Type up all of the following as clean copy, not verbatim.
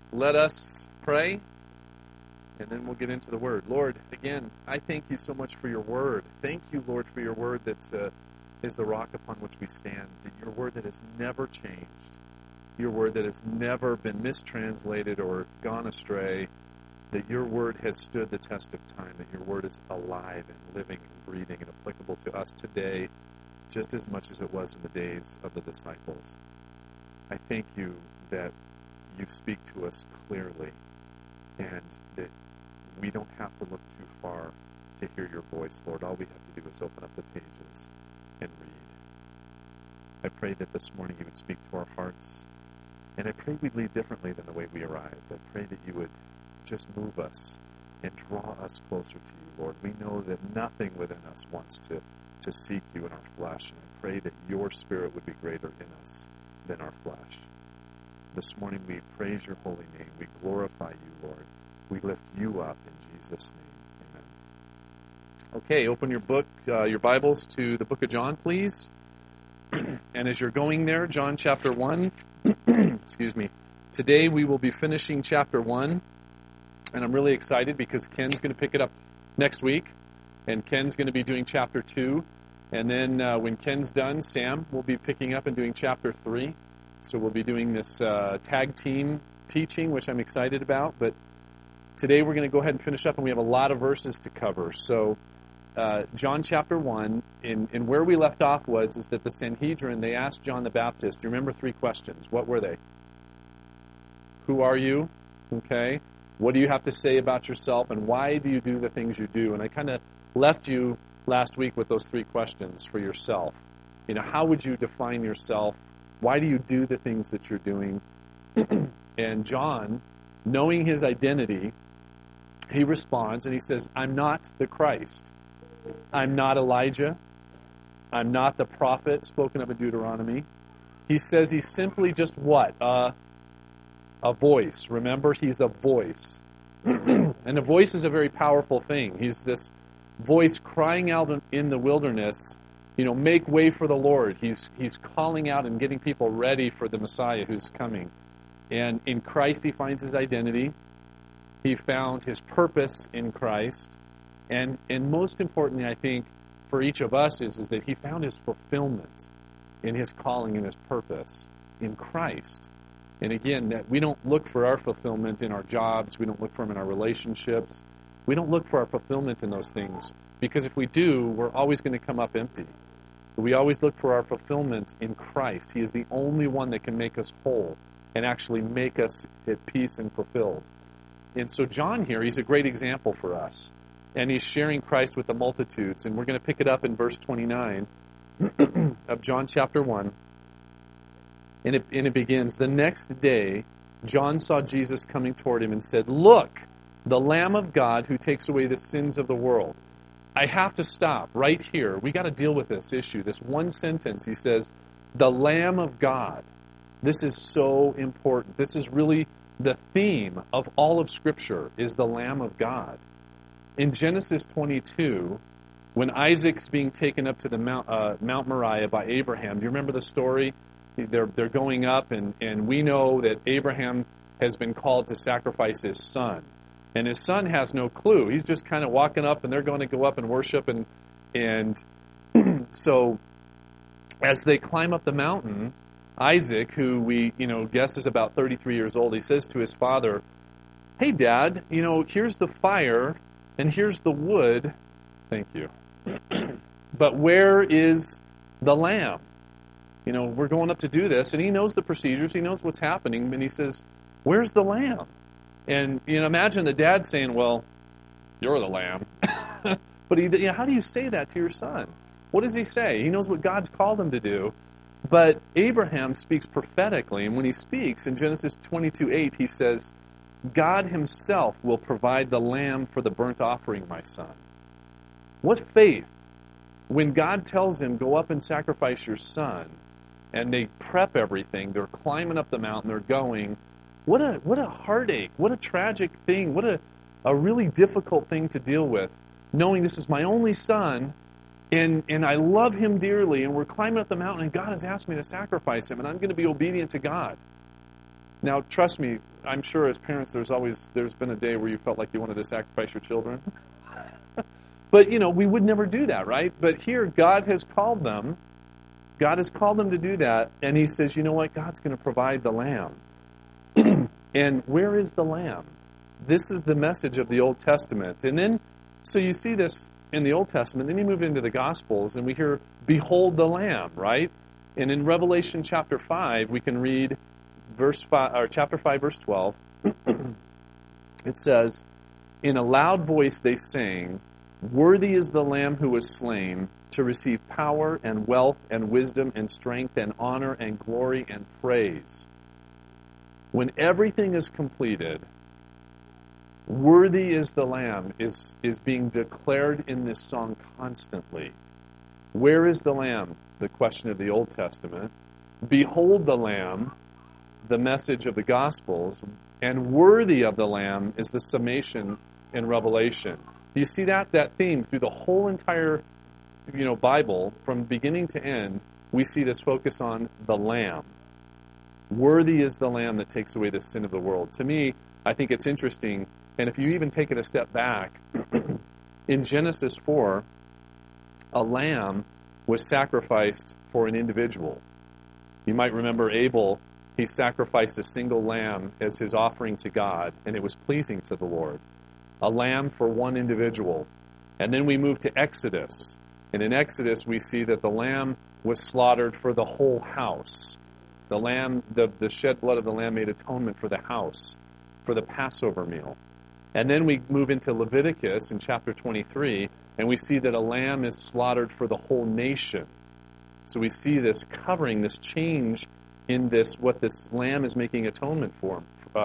Let us pray, and then we'll get into the Word. Lord, again, I thank you so much for your Word. Thank you, Lord, for your Word that is the rock upon which we stand. Your Word that has never changed. Your Word that has never been mistranslated or gone astray. That your Word has stood the test of time. That your Word is alive and living and breathing and applicable to us today just as much as it was in the days of the disciples. I thank you that you speak to us clearly and that we don't have to look too far to hear your voice, Lord. All we have to do is open up the pages and read. I pray that this morning you would speak to our hearts, and I pray we'd leave differently than the way we arrived. I pray that you would just move us and draw us closer to you, Lord. We know that nothing within us wants to seek you in our flesh, and I pray that your Spirit would be greater in us than our flesh. This morning we praise your holy name. We glorify you, Lord. We lift you up in Jesus' name. Amen. Okay, open your book, your Bibles to the book of John, please. And as you're going there, John chapter 1, excuse me, today we will be finishing chapter 1, and I'm really excited because Ken's going to pick it up next week, and Ken's going to be doing chapter 2, and then when Ken's done, Sam will be picking up and doing chapter 3. So we'll be doing this tag team teaching, which I'm excited about. But today we're going to go ahead and finish up, and we have a lot of verses to cover. So John chapter 1, and where we left off is that the Sanhedrin, they asked John the Baptist, do you remember 3 questions? What were they? Who are you? Okay. What do you have to say about yourself, and why do you do the things you do? And I kind of left you last week with those 3 questions for yourself. You know, how would you define yourself? Why do you do the things that you're doing? And John, knowing his identity, he responds and he says, I'm not the Christ. I'm not Elijah. I'm not the prophet spoken of in Deuteronomy. He says he's simply just what? A voice. Remember, he's a voice. And a voice is a very powerful thing. He's this voice crying out in the wilderness, you know, make way for the Lord. He's calling out and getting people ready for the Messiah who's coming. And in Christ he finds his identity. He found his purpose in Christ. And most importantly, I think, for each of us is that he found his fulfillment in his calling and his purpose in Christ. And again, that we don't look for our fulfillment in our jobs. We don't look for them in our relationships. We don't look for our fulfillment in those things. Because if we do, we're always going to come up empty. We always look for our fulfillment in Christ. He is the only one that can make us whole and actually make us at peace and fulfilled. And so John here, he's a great example for us. And he's sharing Christ with the multitudes. And we're going to pick it up in verse 29 of John chapter 1. And it begins, the next day, John saw Jesus coming toward him and said, look, the Lamb of God who takes away the sins of the world. I have to stop right here. We got to deal with this issue. This one sentence, he says, the Lamb of God. This is so important. This is really the theme of all of Scripture, is the Lamb of God. In Genesis 22, when Isaac's being taken up to the Mount Moriah by Abraham, do you remember the story? They're going up, and we know that Abraham has been called to sacrifice his son. And his son has no clue. He's just kind of walking up, and they're going to go up and worship. And so as they climb up the mountain, Isaac, who we guess is about 33 years old, he says to his father, hey, Dad, here's the fire, and here's the wood. Thank you. But where is the lamb? We're going up to do this, and he knows the procedures. He knows what's happening, and he says, where's the lamb? And imagine the dad saying, well, you're the lamb. But how do you say that to your son? What does he say? He knows what God's called him to do. But Abraham speaks prophetically, and when he speaks in Genesis 22:8, he says, God himself will provide the lamb for the burnt offering, my son. What faith! When God tells him, go up and sacrifice your son, and they prep everything, they're climbing up the mountain, they're going, what a heartache, what a tragic thing, what a really difficult thing to deal with, knowing this is my only son, and I love him dearly, and we're climbing up the mountain, and God has asked me to sacrifice him, and I'm going to be obedient to God. Now, trust me, I'm sure as parents, there's been a day where you felt like you wanted to sacrifice your children. But, we would never do that, right? But here, God has called them. God has called them to do that, and he says, you know what? God's going to provide the lamb. And where is the lamb? This is the message of the Old Testament. And then, so you see this in the Old Testament, then you move into the Gospels, and we hear, behold the lamb, right? And in Revelation chapter 5, we can read chapter 5, verse 12. It says, in a loud voice they sang, worthy is the Lamb who was slain to receive power and wealth and wisdom and strength and honor and glory and praise. When everything is completed, worthy is the Lamb is being declared in this song constantly. Where is the Lamb? The question of the Old Testament. Behold the Lamb, the message of the Gospels, and worthy of the Lamb is the summation in Revelation. Do you see that theme through the whole entire Bible, from beginning to end? We see this focus on the Lamb. Worthy is the Lamb that takes away the sin of the world. To me, I think it's interesting, and if you even take it a step back, in Genesis 4, a lamb was sacrificed for an individual. You might remember Abel. He sacrificed a single lamb as his offering to God, and it was pleasing to the Lord. A lamb for one individual. And then we move to Exodus. And in Exodus, we see that the lamb was slaughtered for the whole house. The lamb, the shed blood of the lamb made atonement for the house, for the Passover meal. And then we move into Leviticus in chapter 23, and we see that a lamb is slaughtered for the whole nation. So we see this covering, this change in this, what this lamb is making atonement for.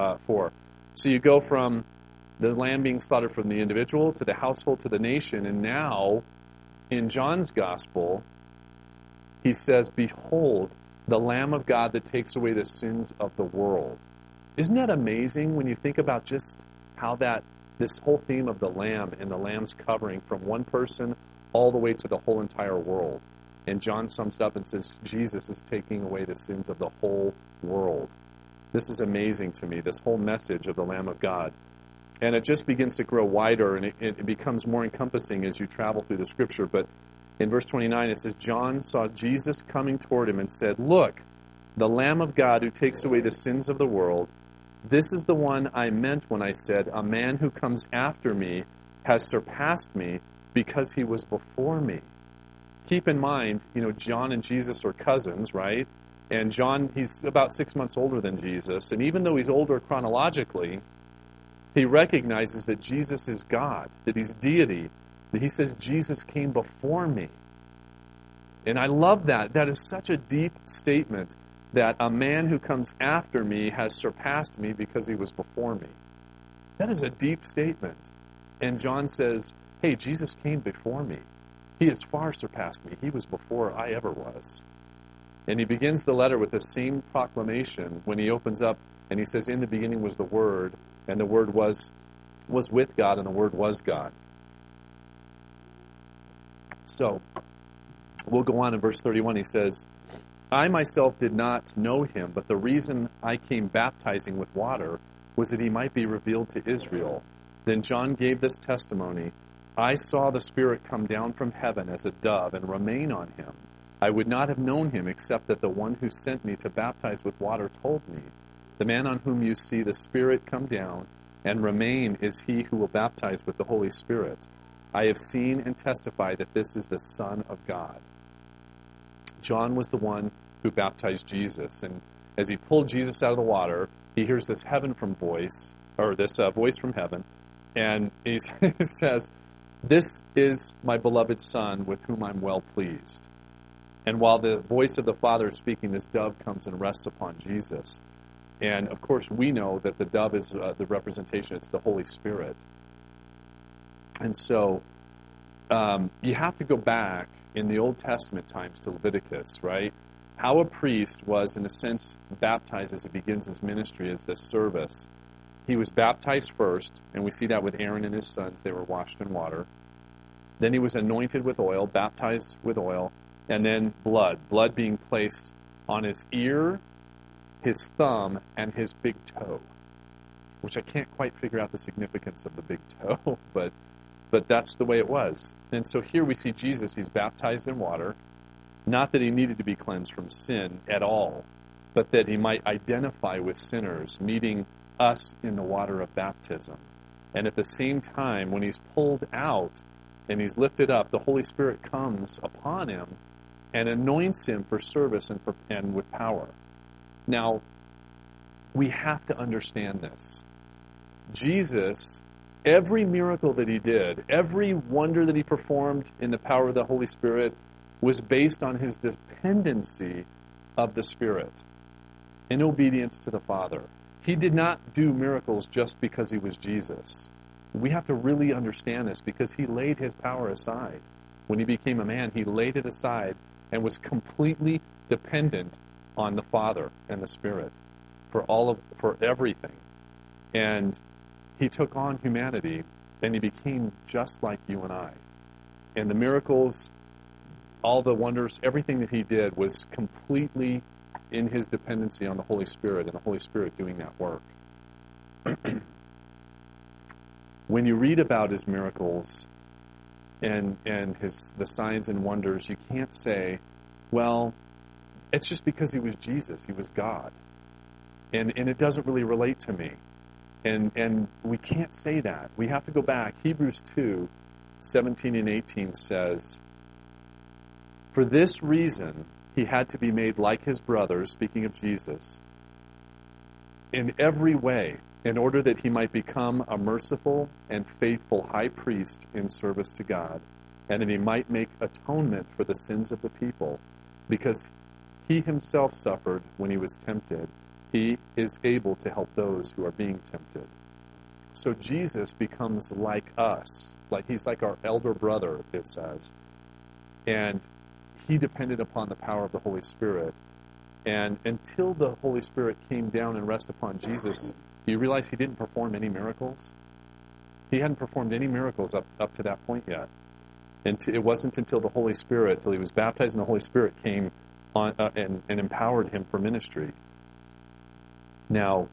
So you go from the lamb being slaughtered from the individual to the household to the nation, and now in John's gospel, he says, behold, the Lamb of God that takes away the sins of the world. Isn't that amazing when you think about just how this whole theme of the Lamb and the Lamb's covering from one person all the way to the whole entire world? And John sums up and says, Jesus is taking away the sins of the whole world. This is amazing to me, this whole message of the Lamb of God. And it just begins to grow wider, and it becomes more encompassing as you travel through the Scripture. But in verse 29, it says, John saw Jesus coming toward him and said, look, the Lamb of God who takes away the sins of the world. This is the one I meant when I said, a man who comes after me has surpassed me because he was before me. Keep in mind, John and Jesus are cousins, right? And John, he's about 6 months older than Jesus. And even though he's older chronologically, he recognizes that Jesus is God, that he's deity, that he says Jesus came before me. And I love that. That is such a deep statement, that a man who comes after me has surpassed me because he was before me. That is a deep statement. And John says, hey, Jesus came before me. He has far surpassed me. He was before I ever was. And he begins the letter with the same proclamation when he opens up and he says, in the beginning was the Word, and the Word was with God, and the Word was God. So, we'll go on in verse 31. He says, I myself did not know him, but the reason I came baptizing with water was that he might be revealed to Israel. Then John gave this testimony, I saw the Spirit come down from heaven as a dove and remain on him. I would not have known him except that the one who sent me to baptize with water told me, the man on whom you see the Spirit come down and remain is he who will baptize with the Holy Spirit. I have seen and testified that this is the Son of God. John was the one who baptized Jesus, and as he pulled Jesus out of the water, he hears this voice from heaven, and he says, this is my beloved Son with whom I'm well pleased. And while the voice of the Father is speaking, this dove comes and rests upon Jesus. And, of course, we know that the dove is the representation. It's the Holy Spirit. And so you have to go back in the Old Testament times to Leviticus, right? How a priest was, in a sense, baptized as he begins his ministry as this service. He was baptized first, and we see that with Aaron and his sons. They were washed in water. Then he was anointed with oil, baptized with oil, and then blood being placed on his ear, his thumb, and his big toe. which I can't quite figure out the significance of the big toe, but that's the way it was. And so here we see Jesus, he's baptized in water, not that he needed to be cleansed from sin at all, but that he might identify with sinners, meeting us in the water of baptism. And at the same time, when he's pulled out and he's lifted up, the Holy Spirit comes upon him and anoints him for service and with power. Now, we have to understand this. Jesus, every miracle that he did, every wonder that he performed in the power of the Holy Spirit was based on his dependency of the Spirit in obedience to the Father. He did not do miracles just because he was Jesus. We have to really understand this because he laid his power aside. When he became a man, he laid it aside and was completely dependent on the Father and the Spirit for everything. And he took on humanity and he became just like you and I. And the miracles, all the wonders, everything that he did was completely in his dependency on the Holy Spirit and the Holy Spirit doing that work. When you read about his miracles and the signs and wonders, you can't say, well, it's just because he was Jesus, he was God. And it doesn't really relate to me. And we can't say that. We have to go back. Hebrews 2, 17 and 18 says, "For this reason he had to be made like his brothers," speaking of Jesus, "in every way, in order that he might become a merciful and faithful high priest in service to God, and that he might make atonement for the sins of the people, because he himself suffered when he was tempted. He is able to help those who are being tempted." So Jesus becomes like us. Like he's like our elder brother, it says. And he depended upon the power of the Holy Spirit. And until the Holy Spirit came down and rested upon Jesus, you realize he didn't perform any miracles? He hadn't performed any miracles up to that point yet. And it wasn't until the Holy Spirit, till he was baptized and the Holy Spirit came on and empowered him for ministry. Now,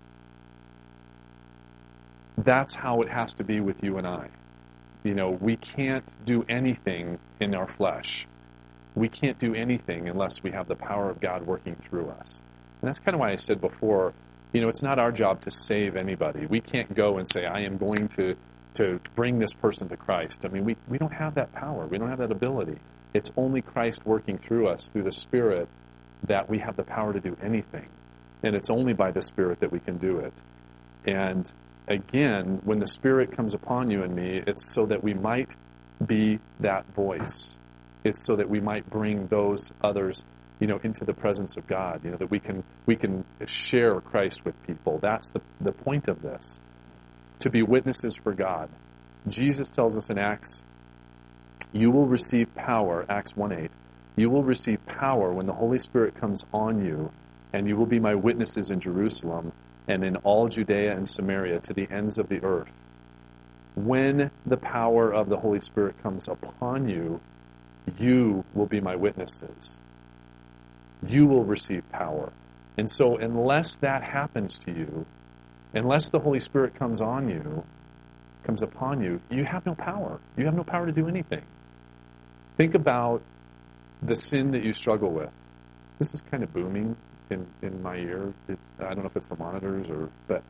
that's how it has to be with you and I. You know, we can't do anything in our flesh. We can't do anything unless we have the power of God working through us. And that's kind of why I said before, you know, it's not our job to save anybody. We can't go and say, I am going to bring this person to Christ. I mean, we don't have that power. We don't have that ability. It's only Christ working through us, through the Spirit, that we have the power to do anything. And it's only by the Spirit that we can do it. And again, when the Spirit comes upon you and me, it's so that we might be that voice. It's so that we might bring those others, you know, into the presence of God. You know, that we can share Christ with people. That's the point of this. To be witnesses for God. Jesus tells us in Acts, you will receive power, Acts 1:8. You will receive power when the Holy Spirit comes on you, and you will be my witnesses in Jerusalem and in all Judea and Samaria to the ends of the earth. When the power of the Holy Spirit comes upon you, you will be my witnesses. You will receive power. And so unless that happens to you, unless the Holy Spirit comes upon you, you have no power. You have no power to do anything. Think about the sin that you struggle with. This is kind of booming in my ear. I don't know if it's the monitors but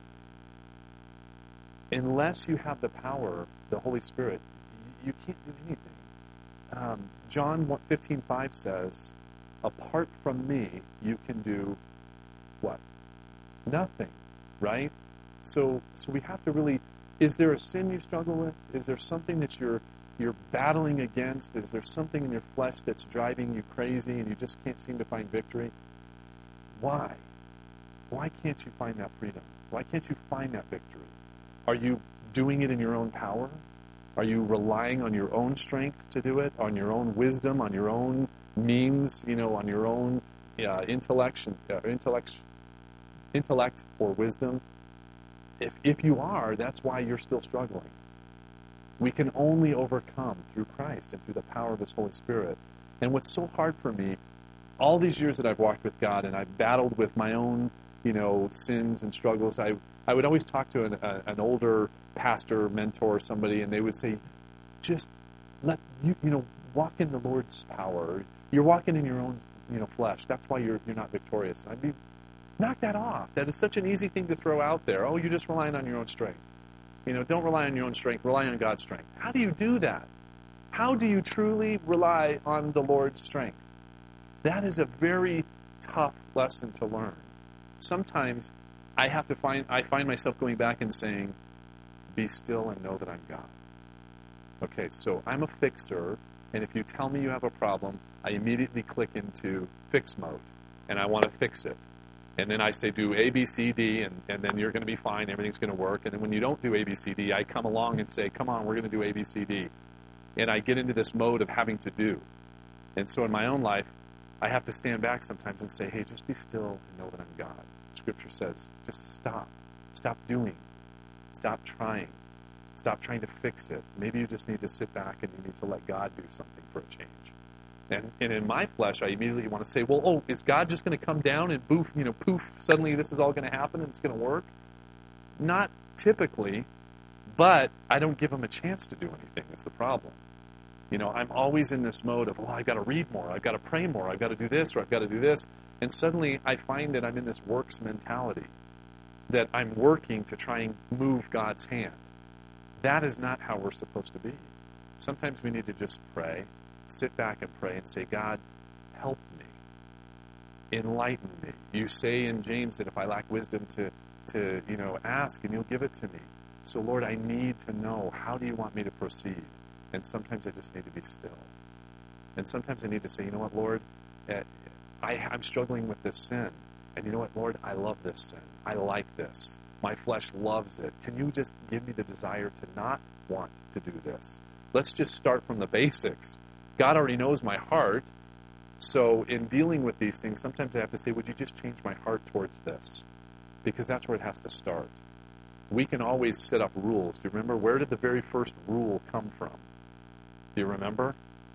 unless you have the power, the Holy Spirit, you can't do anything. John 15:5 says, apart from me, you can do what? Nothing, right? So we have to really, is there a sin you struggle with? Is there something that you're battling against? Is there something in your flesh that's driving you crazy and you just can't seem to find victory? Why? Why can't you find that freedom? Why can't you find that victory? Are you doing it in your own power? Are you relying on your own strength to do it, on your own wisdom, on your own means, on your own intellect or wisdom? If you are, that's why you're still struggling. We can only overcome through Christ and through the power of His Holy Spirit. And what's so hard for me, all these years that I've walked with God and I've battled with my own, sins and struggles, I would always talk to an older pastor, mentor, somebody, and they would say, just let walk in the Lord's power. You're walking in your own flesh. That's why you're not victorious. I mean, knock that off. That is such an easy thing to throw out there. Oh, you're just relying on your own strength. Don't rely on your own strength. Rely on God's strength. How do you do that? How do you truly rely on the Lord's strength? That is a very tough lesson to learn. Sometimes I find myself going back and saying, be still and know that I'm God. Okay, so I'm a fixer, and if you tell me you have a problem, I immediately click into fix mode, and I want to fix it. And then I say, do A, B, C, D, and then you're going to be fine, everything's going to work. And then when you don't do A, B, C, D, I come along and say, come on, we're going to do A, B, C, D. And I get into this mode of having to do. And so in my own life, I have to stand back sometimes and say, hey, just be still and know that I'm God. Scripture says, just stop. Stop doing. Stop trying. Stop trying to fix it. Maybe you just need to sit back and you need to let God do something for a change. And in my flesh, I immediately want to say, well, is God just going to come down and poof, suddenly this is all going to happen and it's going to work? Not typically, but I don't give him a chance to do anything. That's the problem. I'm always in this mode of, I've got to read more, I've got to pray more, I've got to do this, or I've got to do this. And suddenly I find that I'm in this works mentality, that I'm working to try and move God's hand. That is not how we're supposed to be. Sometimes we need to just pray, sit back and pray and say, God, help me, enlighten me. You say in James that if I lack wisdom to ask and you'll give it to me. So Lord, I need to know, how do you want me to proceed? And sometimes I just need to be still. And sometimes I need to say, you know what, Lord, I'm struggling with this sin. And you know what, Lord, I love this sin. I like this. My flesh loves it. Can you just give me the desire to not want to do this? Let's just start from the basics. God already knows my heart. So in dealing with these things, sometimes I have to say, would you just change my heart towards this? Because that's where it has to start. We can always set up rules. Do you remember, where did the very first rule come from? Do you remember?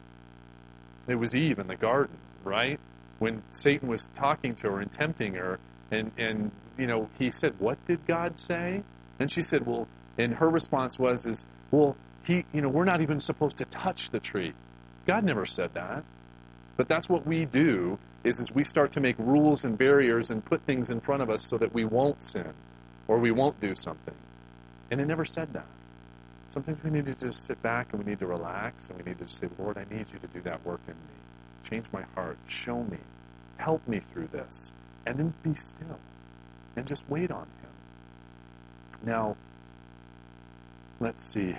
It was Eve in the garden, right? When Satan was talking to her and tempting her, and he said, what did God say? And she said, well, and her response was, we're not even supposed to touch the tree. God never said that. But that's what we do, is we start to make rules and barriers and put things in front of us so that we won't sin or we won't do something. And it never said that. Sometimes we need to just sit back and we need to relax and we need to say, Lord, I need you to do that work in me. Change my heart. Show me. Help me through this. And then be still and just wait on him. Now, let's see.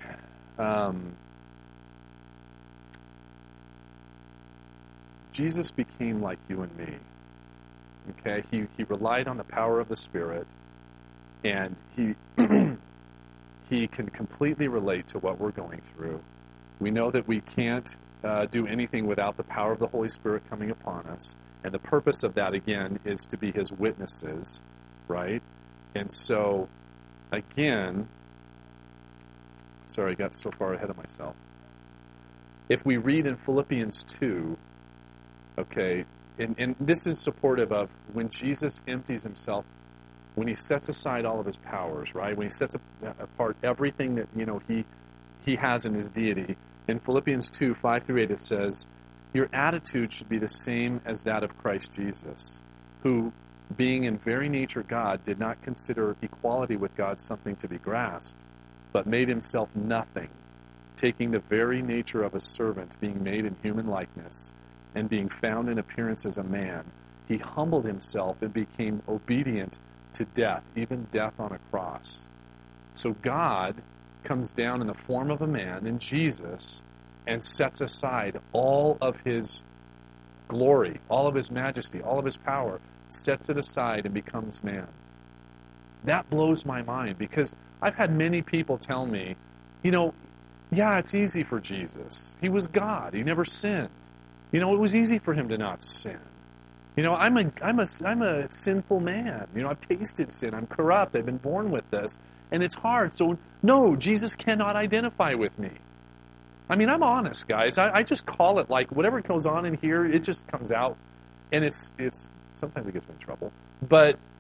Jesus became like you and me. Okay? He relied on the power of the Spirit, and he he can completely relate to what we're going through. We know that we can't do anything without the power of the Holy Spirit coming upon us. And the purpose of that, again, is to be his witnesses, right? And so, again, sorry, I got so far ahead of myself. If we read in Philippians 2, okay, and this is supportive of when Jesus empties himself, when he sets aside all of his powers, right? When he sets apart everything that, he has in his deity. In Philippians 2, 5 through 8, it says, your attitude should be the same as that of Christ Jesus, who, being in very nature God, did not consider equality with God something to be grasped, but made himself nothing, taking the very nature of a servant, being made in human likeness, and being found in appearance as a man. He humbled himself and became obedient to death, even death on a cross. So God comes down in the form of a man, in Jesus, and sets aside all of his glory, all of his majesty, all of his power, sets it aside and becomes man. That blows my mind, because I've had many people tell me, yeah, it's easy for Jesus. He was God. He never sinned. It was easy for him to not sin. I'm a sinful man. I've tasted sin. I'm corrupt. I've been born with this. And it's hard. So, no, Jesus cannot identify with me. I'm honest, guys. I just call it like whatever goes on in here, it just comes out. And it's sometimes it gets me in trouble. But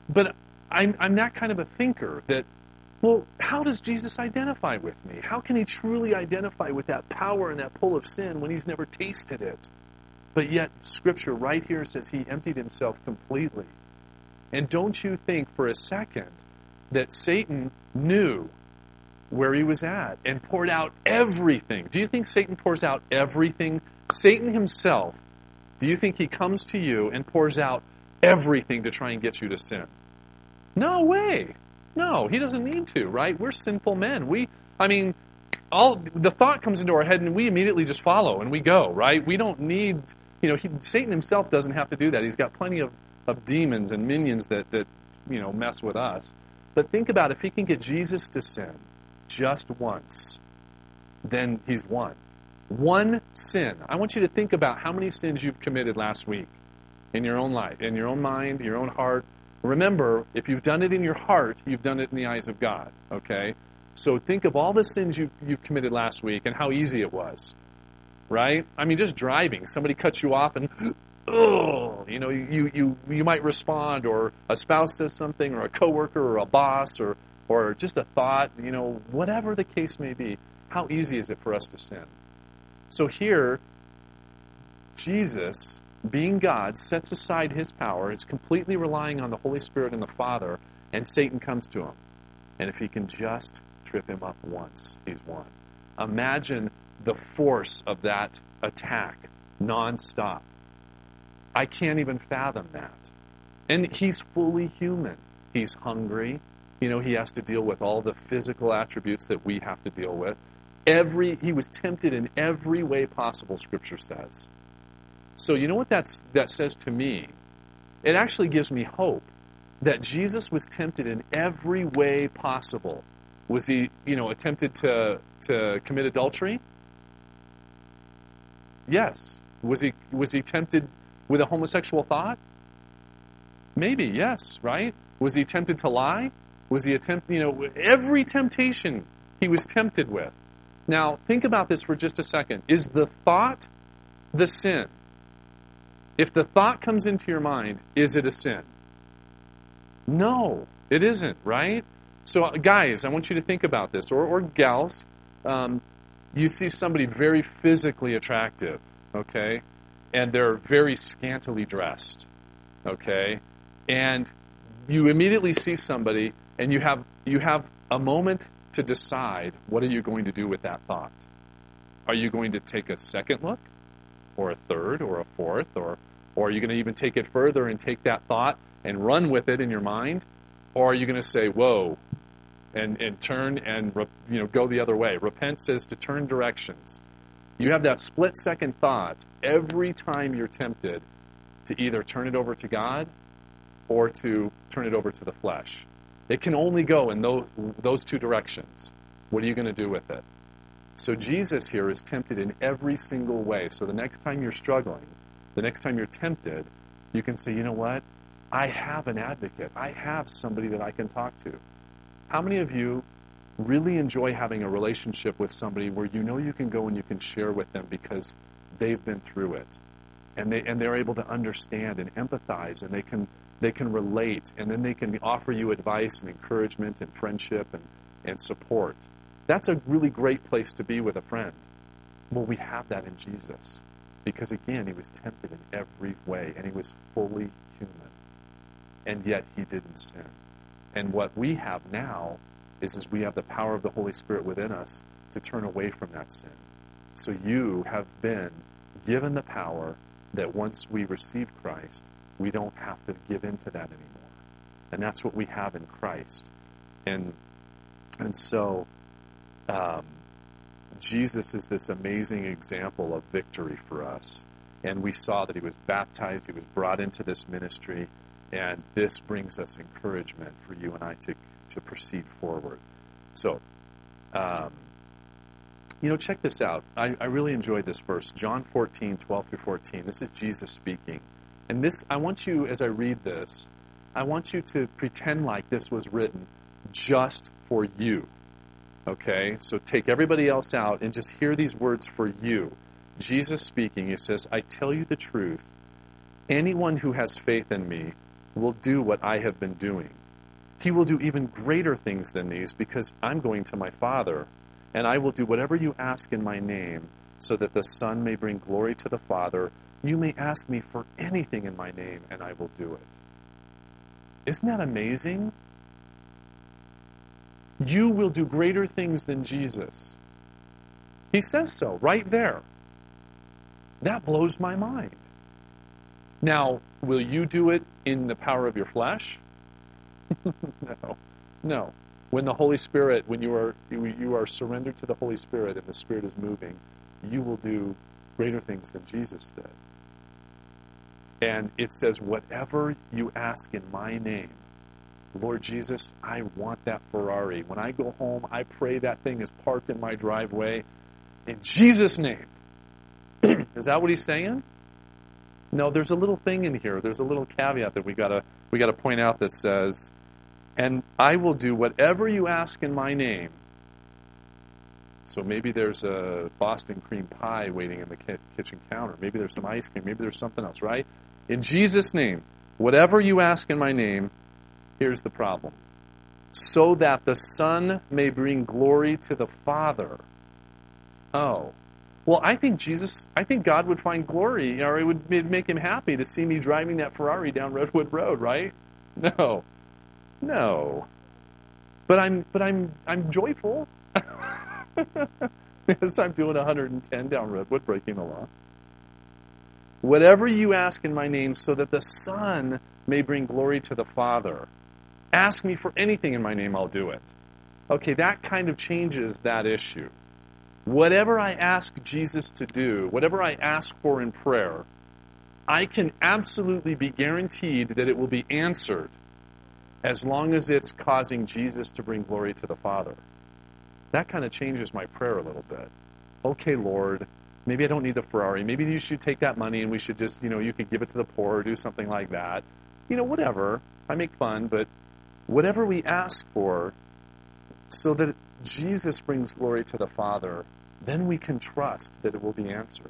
But I'm that kind of a thinker that, well, how does Jesus identify with me? How can he truly identify with that power and that pull of sin when he's never tasted it? But yet, Scripture right here says he emptied himself completely. And don't you think for a second that Satan knew where he was at and poured out everything? Do you think Satan pours out everything? Satan himself, do you think he comes to you and pours out everything to try and get you to sin? No way. No, he doesn't need to, right? We're sinful men. All the thought comes into our head and we immediately just follow and we go, right? We don't need, Satan himself doesn't have to do that. He's got plenty of demons and minions that mess with us. But think about if he can get Jesus to sin just once, then he's won. One sin. I want you to think about how many sins you've committed last week in your own life, in your own mind, your own heart. Remember, if you've done it in your heart, you've done it in the eyes of God, okay? So think of all the sins you've committed last week and how easy it was, right? Just driving. Somebody cuts you off and, you might respond, or a spouse says something, or a coworker, or a boss, or just a thought, whatever the case may be. How easy is it for us to sin? So here, Jesus, being God, sets aside his power. It's completely relying on the Holy Spirit and the Father, and Satan comes to him. And if he can just trip him up once, he's won. Imagine the force of that attack nonstop. I can't even fathom that. And he's fully human. He's hungry. He has to deal with all the physical attributes that we have to deal with. He was tempted in every way possible, Scripture says. So you know what that says to me? It actually gives me hope that Jesus was tempted in every way possible. Was he, attempted to commit adultery? Yes. Was he tempted with a homosexual thought? Maybe, yes, right? Was he tempted to lie? Was he every temptation he was tempted with. Now, think about this for just a second. Is the thought the sin? If the thought comes into your mind, is it a sin? No, it isn't, right? So, guys, I want you to think about this, or gals. You see somebody very physically attractive, okay? And they're very scantily dressed, okay? And you immediately see somebody, and you have a moment to decide, what are you going to do with that thought? Are you going to take a second look, or a third, or a fourth, or are you going to even take it further and take that thought and run with it in your mind? Or are you going to say, whoa, and turn and go the other way? Repent says to turn directions. You have that split-second thought every time you're tempted to either turn it over to God or to turn it over to the flesh. It can only go in those two directions. What are you going to do with it? So Jesus here is tempted in every single way. So the next time you're struggling, the next time you're tempted, you can say, you know what? I have an advocate. I have somebody that I can talk to. How many of you really enjoy having a relationship with somebody where you can go and you can share with them because they've been through it, and they're able to understand and empathize, and they can relate, and then they can offer you advice and encouragement and friendship and support. That's a really great place to be with a friend. Well, we have that in Jesus, because again, he was tempted in every way, and he was fully human, and yet he didn't sin. And what we have now is we have the power of the Holy Spirit within us to turn away from that sin. So you have been given the power that once we receive Christ, we don't have to give in to that anymore. And that's what we have in Christ. And so Jesus is this amazing example of victory for us. And we saw that he was baptized, he was brought into this ministry, and this brings us encouragement for you and I to proceed forward. So, check this out. I really enjoyed this verse, John 14:12-14. This is Jesus speaking. And this, I want you, as I read this, I want you to pretend like this was written just for you. Okay? So take everybody else out and just hear these words for you. Jesus speaking, he says, I tell you the truth. Anyone who has faith in me will do what I have been doing. He will do even greater things than these, because I'm going to my Father, and I will do whatever you ask in my name, so that the Son may bring glory to the Father. You may ask me for anything in my name, and I will do it. Isn't that amazing? You will do greater things than Jesus. He says so right there. That blows my mind. Now, will you do it in the power of your flesh? No. When the Holy Spirit, when you are surrendered to the Holy Spirit and the Spirit is moving, you will do greater things than Jesus did. And it says, whatever you ask in my name, Lord Jesus, I want that Ferrari. When I go home, I pray that thing is parked in my driveway in Jesus' name. Is that what he's saying? No, there's a little thing in here. There's a little caveat that we gotta point out that says, and I will do whatever you ask in my name. So maybe there's a Boston cream pie waiting in the kitchen counter. Maybe there's some ice cream. Maybe there's something else, right? In Jesus' name, whatever you ask in my name, here's the problem. So that the Son may bring glory to the Father. Oh. Well, I think God would find glory, or it would make him happy to see me driving that Ferrari down Redwood Road, right? No. But I'm joyful. As I'm doing 110 down Redwood, breaking the law. Whatever you ask in my name, so that the Son may bring glory to the Father. Ask me for anything in my name, I'll do it. Okay, that kind of changes that issue. Whatever I ask Jesus to do, whatever I ask for in prayer, I can absolutely be guaranteed that it will be answered as long as it's causing Jesus to bring glory to the Father. That kind of changes my prayer a little bit. Okay, Lord, maybe I don't need the Ferrari. Maybe you should take that money and we should just, you could give it to the poor or do something like that. Whatever. I make fun, but whatever we ask for, so that Jesus brings glory to the Father, then we can trust that it will be answered.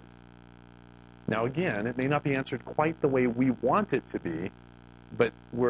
Now again, it may not be answered quite the way we want it to be, but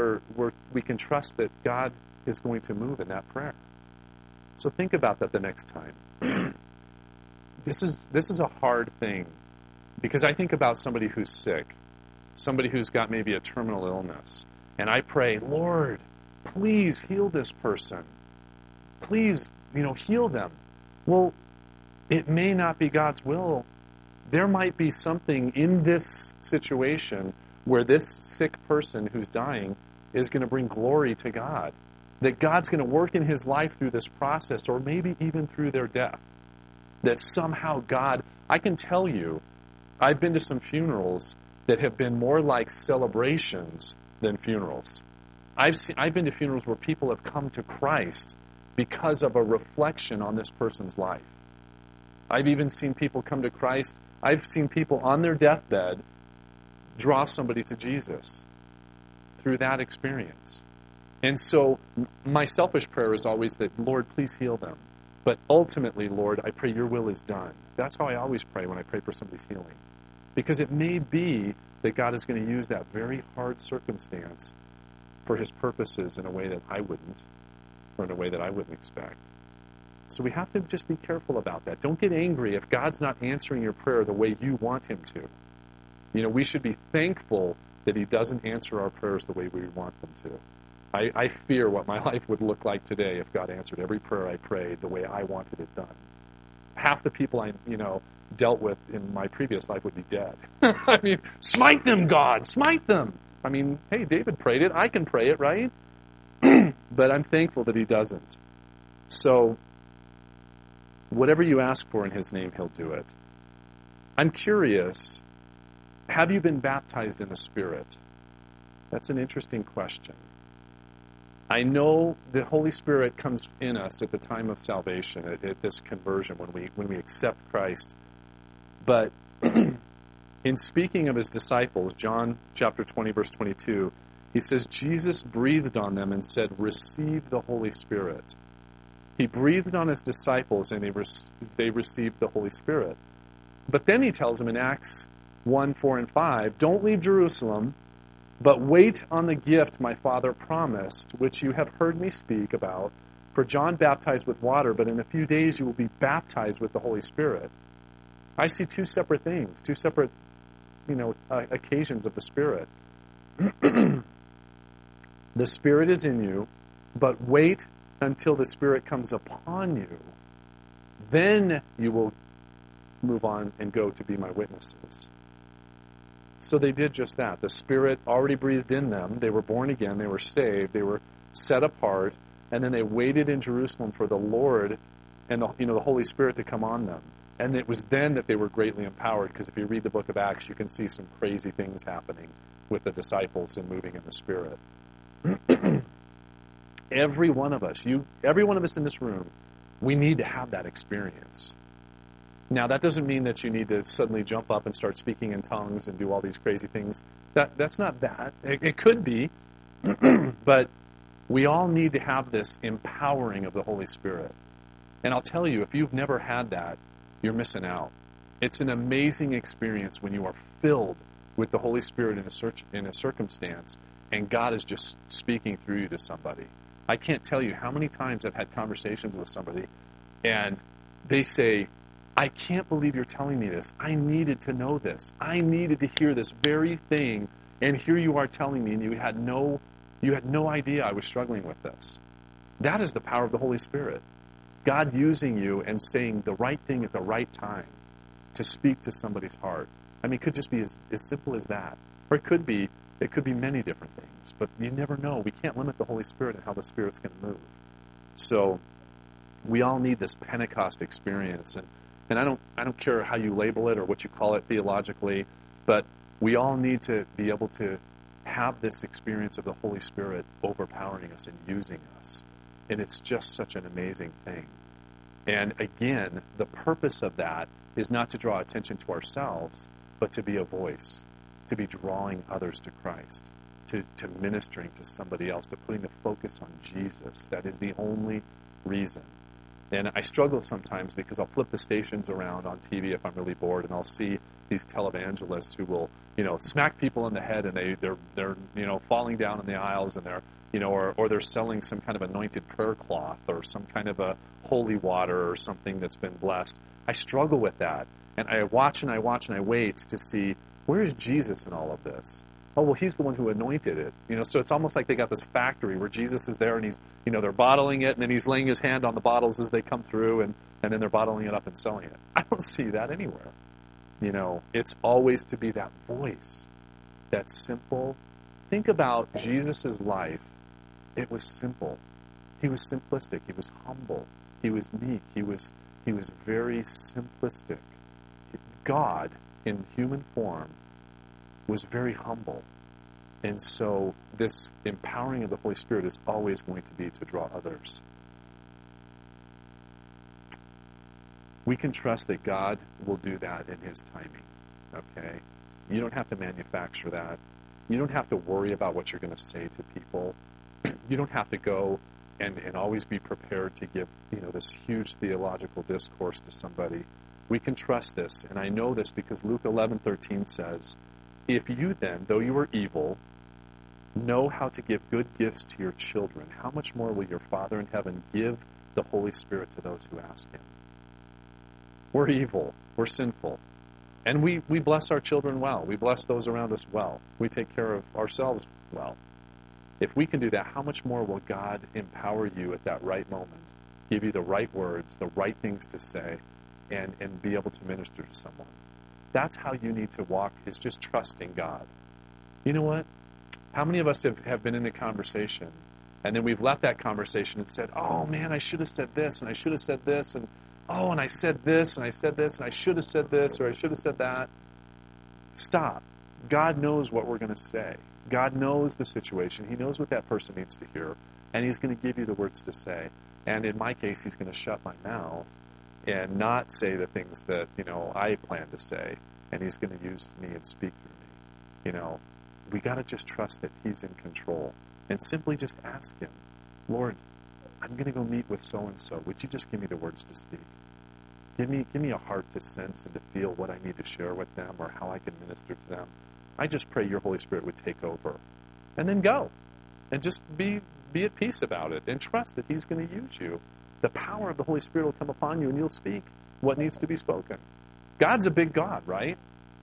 we can trust that God is going to move in that prayer. So think about that the next time. This is a hard thing, because I think about somebody who's sick, somebody who's got maybe a terminal illness, and I pray, Lord, please heal this person. Please, heal them. Well, it may not be God's will. There might be something in this situation where this sick person who's dying is going to bring glory to God. That God's going to work in his life through this process, or maybe even through their death. That somehow God, I can tell you, I've been to some funerals that have been more like celebrations than funerals. I've been to funerals where people have come to Christ because of a reflection on this person's life. I've even seen people come to Christ. I've seen people on their deathbed draw somebody to Jesus through that experience. And so my selfish prayer is always that, Lord, please heal them. But ultimately, Lord, I pray your will is done. That's how I always pray when I pray for somebody's healing. Because it may be that God is going to use that very hard circumstance for his purposes in a way that I wouldn't, or in a way that I wouldn't expect. So we have to just be careful about that. Don't get angry if God's not answering your prayer the way you want him to. We should be thankful that he doesn't answer our prayers the way we want them to. I fear what my life would look like today if God answered every prayer I prayed the way I wanted it done. Half the people I, dealt with in my previous life would be dead. I mean, smite them, God, smite them. I mean, hey, David prayed it. I can pray it, right? But I'm thankful that he doesn't. So, whatever you ask for in his name, he'll do it. I'm curious, have you been baptized in the Spirit? That's an interesting question. I know the Holy Spirit comes in us at the time of salvation, at this conversion, when we accept Christ. But in speaking of his disciples, John chapter 20, verse 22, he says, Jesus breathed on them and said, receive the Holy Spirit. He breathed on his disciples and they received the Holy Spirit. But then he tells them in Acts 1, 4, and 5, don't leave Jerusalem, But wait on the gift my Father promised, which you have heard me speak about. For John baptized with water, but in a few days you will be baptized with the Holy Spirit. I see two separate things, two separate, occasions of the Spirit. The Spirit is in you, but wait until the Spirit comes upon you. Then you will move on and go to be my witnesses. So they did just that. The Spirit already breathed in them. They were born again. They were saved. They were set apart. And then they waited in Jerusalem for the Lord and the Holy Spirit to come on them. And it was then that they were greatly empowered, because if you read the book of Acts, you can see some crazy things happening with the disciples and moving in the Spirit. Every one of us in this room, we need to have that experience. Now, that doesn't mean that you need to suddenly jump up and start speaking in tongues and do all these crazy things. That's not that. It could be, but we all need to have this empowering of the Holy Spirit. And I'll tell you, if you've never had that, you're missing out. It's an amazing experience when you are filled with the Holy Spirit in a circumstance, and God is just speaking through you to somebody. I can't tell you how many times I've had conversations with somebody, and they say, I can't believe you're telling me this. I needed to know this. I needed to hear this very thing, and here you are telling me, and you had no idea I was struggling with this. That is the power of the Holy Spirit. God using you and saying the right thing at the right time to speak to somebody's heart. I mean, it could just be as simple as that. Or it could be many different things. But you never know. We can't limit the Holy Spirit and how the Spirit's going to move. So we all need this Pentecost experience. And I don't care how you label it or what you call it theologically, but we all need to be able to have this experience of the Holy Spirit overpowering us and using us. And it's just such an amazing thing. And again, the purpose of that is not to draw attention to ourselves, but to be a voice, to be drawing others to Christ, to ministering to somebody else, to putting the focus on Jesus. That is the only reason. And I struggle sometimes because I'll flip the stations around on TV if I'm really bored, and I'll see these televangelists who will, smack people in the head, and they're falling down in the aisles, and they're or they're selling some kind of anointed prayer cloth or some kind of a holy water or something that's been blessed. I struggle with that, and I watch and I watch and I wait to see, where is Jesus in all of this? Oh, well, he's the one who anointed it. So it's almost like they got this factory where Jesus is there, and he's, they're bottling it, and then he's laying his hand on the bottles as they come through, and then they're bottling it up and selling it. I don't see that anywhere. It's always to be that voice, that simple. Think about Jesus' life. It was simple. He was simplistic. He was humble. He was meek. He was very simplistic. God, in human form, was very humble. And so this empowering of the Holy Spirit is always going to be to draw others. We can trust that God will do that in His timing. Okay? You don't have to manufacture that. You don't have to worry about what you're going to say to people. You don't have to go and always be prepared to give this huge theological discourse to somebody. We can trust this, and I know this because Luke 11:13 says, if you then, though you are evil, know how to give good gifts to your children, how much more will your Father in heaven give the Holy Spirit to those who ask Him? We're evil. We're sinful. And we bless our children well. We bless those around us well. We take care of ourselves well. If we can do that, how much more will God empower you at that right moment, give you the right words, the right things to say, and be able to minister to someone? That's how you need to walk, is just trusting God. You know what? How many of us have been in a conversation, and then we've left that conversation and said, oh man, I should have said this, and I should have said this, and oh, and I said this, and I said this, and I should have said this, or I should have said that. Stop. God knows what we're going to say. God knows the situation. He knows what that person needs to hear, and He's going to give you the words to say. And in my case, He's going to shut my mouth and not say the things that, I plan to say, and He's going to use me and speak through me. We got to just trust that He's in control, and simply just ask Him, Lord, I'm going to go meet with so-and-so. Would you just give me the words to speak? Give me a heart to sense and to feel what I need to share with them or how I can minister to them. I just pray your Holy Spirit would take over. And then go. And just be at peace about it and trust that he's going to use you. The power of the Holy Spirit will come upon you and you'll speak what needs to be spoken. God's a big God, right?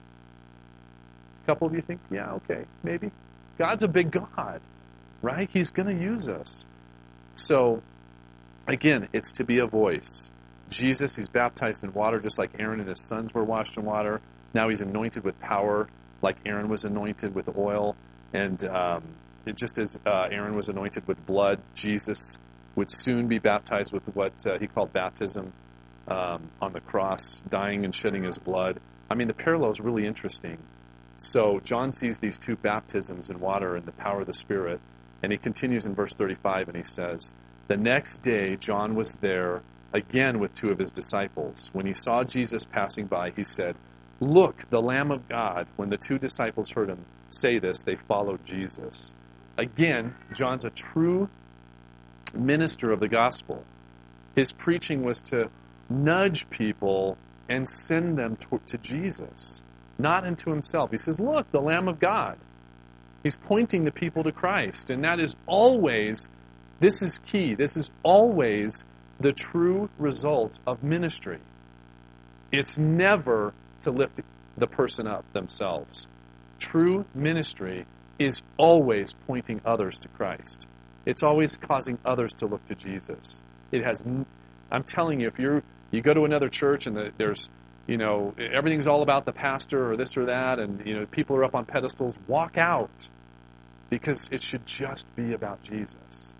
A couple of you think, yeah, okay, maybe. God's a big God, right? He's going to use us. So, again, it's to be a voice. Jesus, he's baptized in water just like Aaron and his sons were washed in water. Now he's anointed with power like Aaron was anointed with oil. And just as Aaron was anointed with blood, Jesus would soon be baptized with what he called baptism on the cross, dying and shedding his blood. I mean, the parallel is really interesting. So John sees these two baptisms in water and the power of the Spirit, and he continues in verse 35, and he says, "The next day John was there again with two of his disciples. When he saw Jesus passing by, he said, 'Look, the Lamb of God.' When the two disciples heard him say this, they followed Jesus." Again, John's a true minister of the gospel. His preaching was to nudge people and send them to Jesus, not into himself. He says, "Look, the Lamb of God." He's pointing the people to Christ, and that is always, this is key, this is always the true result of ministry. It's never to lift the person up themselves. True ministry is always pointing others to Christ. It's always causing others to look to Jesus. I'm telling you, if you go to another church and there's, everything's all about the pastor or this or that, and people are up on pedestals, walk out, because it should just be about Jesus.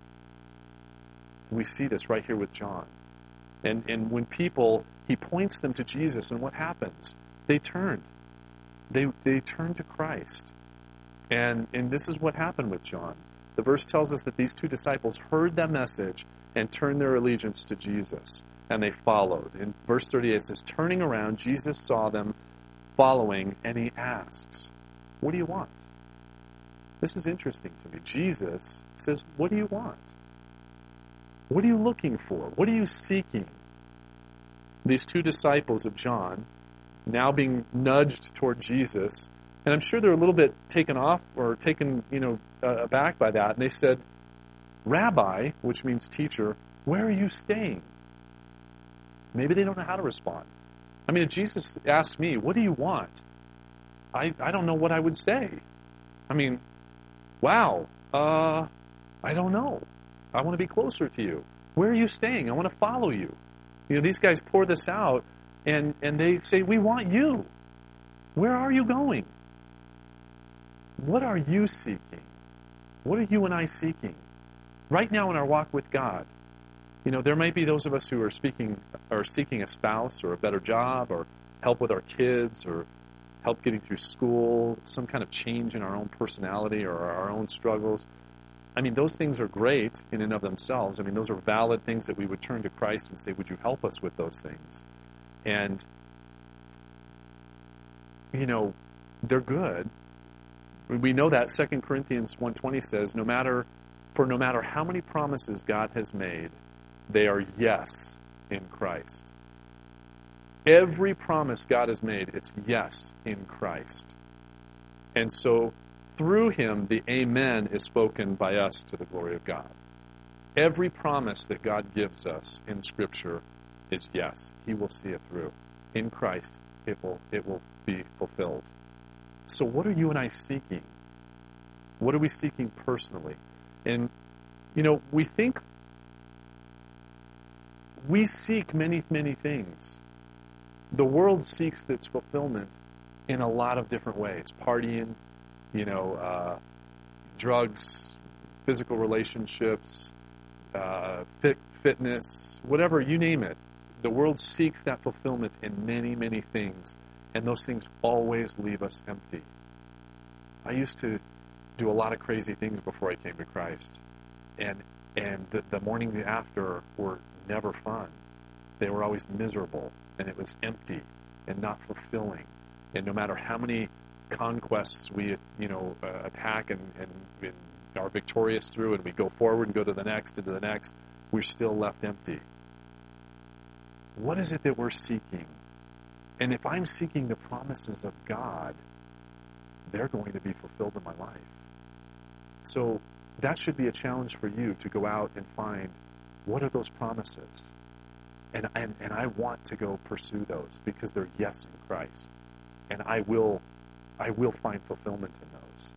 We see this right here with John. And when he points them to Jesus, and what happens? They turned. They turned to Christ. And this is what happened with John. The verse tells us that these two disciples heard that message and turned their allegiance to Jesus, and they followed. In verse 38 it says, "Turning around, Jesus saw them following, and he asks, 'What do you want?'" This is interesting to me. Jesus says, "What do you want? What are you looking for? What are you seeking?" These two disciples of John, now being nudged toward Jesus, and I'm sure they're a little bit taken off or taken, aback by that. And they said, "Rabbi," which means teacher, "where are you staying?" Maybe they don't know how to respond. I mean, if Jesus asked me, "What do you want?" I don't know what I would say. I mean, wow, I don't know. I want to be closer to you. Where are you staying? I want to follow you. These guys pour this out, and they say, "We want you. Where are you going? What are you seeking? What are you and I seeking?" Right now in our walk with God, there might be those of us who are seeking a spouse or a better job or help with our kids or help getting through school, some kind of change in our own personality or our own struggles. I mean, those things are great in and of themselves. I mean, those are valid things that we would turn to Christ and say, "Would you help us with those things?" And, they're good. We know that 2 Corinthians 1:20 says, no matter how many promises God has made, they are yes in Christ. Every promise God has made, it's yes in Christ. And so, through him, the amen is spoken by us to the glory of God. Every promise that God gives us in Scripture is yes. He will see it through. In Christ, it will be fulfilled. So what are you and I seeking? What are we seeking personally? And, we think we seek many, many things. The world seeks its fulfillment in a lot of different ways. Partying, drugs, physical relationships, fitness, whatever, you name it. The world seeks that fulfillment in many, many things, and those things always leave us empty. I used to do a lot of crazy things before I came to Christ, and the morning after were never fun. They were always miserable, and it was empty and not fulfilling. And no matter how many conquests we attack and are victorious through, and we go forward and go to the next and to the next, we're still left empty. What is it that we're seeking? And if I'm seeking the promises of God, they're going to be fulfilled in my life. So that should be a challenge for you to go out and find, what are those promises? And I want to go pursue those because they're yes in Christ. And I will find fulfillment in those.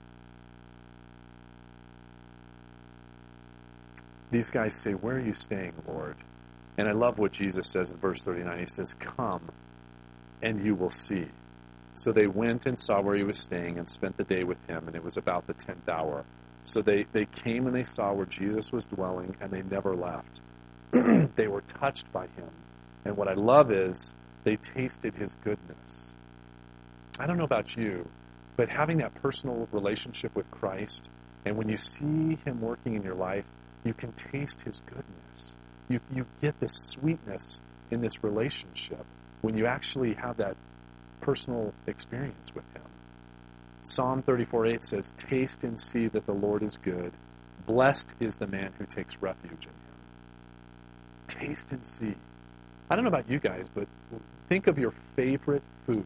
These guys say, where are you staying, Lord? And I love what Jesus says in verse 39. He says, come and you will see. So they went and saw where he was staying and spent the day with him, and it was about the 10th hour. So they came and they saw where Jesus was dwelling, and they never left. They were touched by him. And what I love is they tasted his goodness. I don't know about you, but having that personal relationship with Christ, and when you see him working in your life, you can taste his goodness. You get this sweetness in this relationship when you actually have that personal experience with him. Psalm 34:8 says, taste and see that the Lord is good. Blessed is the man who takes refuge in him. Taste and see. I don't know about you guys, but think of your favorite food.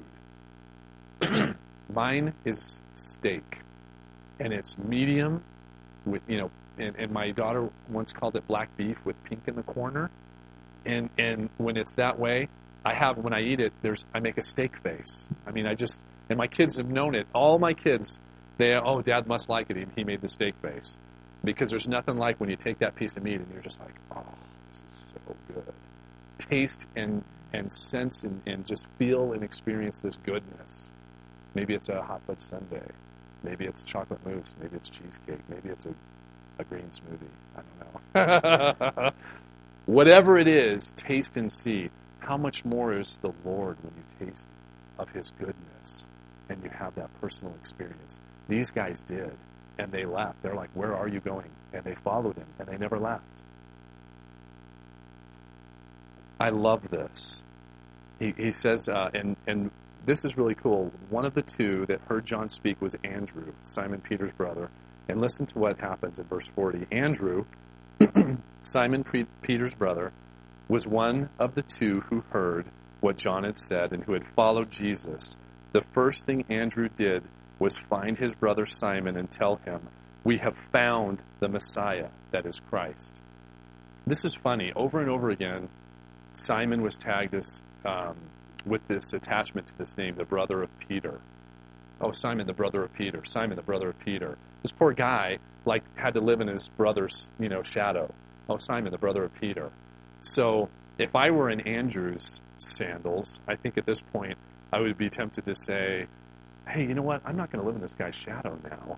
Mine is steak, and it's medium with, and my daughter once called it black beef with pink in the corner. And when it's that way, when I eat it, I make a steak face. And my kids have known it. All my kids, Dad must like it. He made the steak face. Because there's nothing like when you take that piece of meat and you're just like, oh, this is so good. Taste and sense and just feel and experience this goodness. Maybe it's a hot fudge sundae. Maybe it's chocolate mousse. Maybe it's cheesecake. Maybe it's a green smoothie. I don't know. Whatever it is, taste and see. How much more is the Lord when you taste of his goodness and you have that personal experience? These guys did, and they left. They're like, where are you going? And they followed him, and they never left. I love this. He says, and this is really cool. One of the two that heard John speak was Andrew, Simon Peter's brother. And listen to what happens in verse 40. Andrew, Simon Peter's brother, was one of the two who heard what John had said and who had followed Jesus. The first thing Andrew did was find his brother Simon and tell him, we have found the Messiah, that is Christ. This is funny. Over and over again, Simon was tagged as with this attachment to this name, the brother of Peter. Oh, Simon, the brother of Peter. Simon, the brother of Peter. This poor guy, had to live in his brother's, shadow. Oh, Simon, the brother of Peter. So, if I were in Andrew's sandals, I think at this point I would be tempted to say, hey, you know what? I'm not going to live in this guy's shadow now.